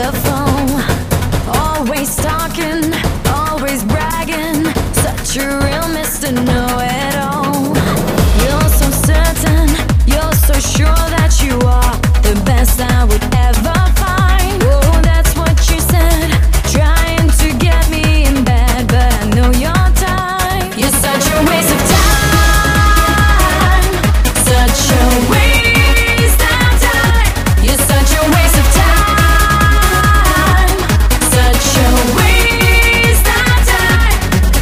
wonderful. Always talking, always bragging, such a real Mr. Know-it-all. You're so certain, you're so sure that you are the best I would ever find. Oh, that's what you said, trying to get me in bed, but I know your time. You're such a waste of time, such a waste of time. You're such a waste of time, such a waste of time.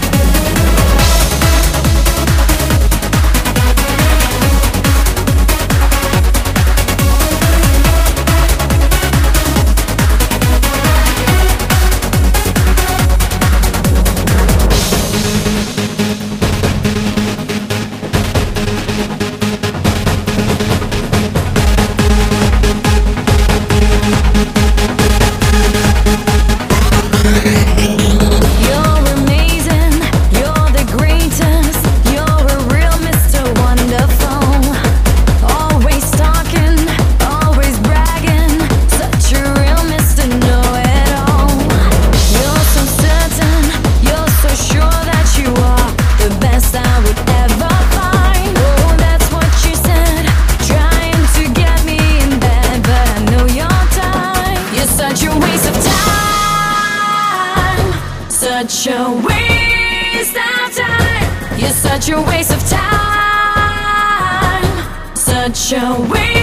You're amazing, you're the greatest, you're a real Mr. Wonderful. Always talking, always bragging, such a real Mr. Know-it-all. You're so certain, you're so sure that you are the best I would ever find. Oh, that's what you said, trying to get me in bed, but I know your time. You're such a waste of time, such a waste of time. You're such a waste of time, such a waste.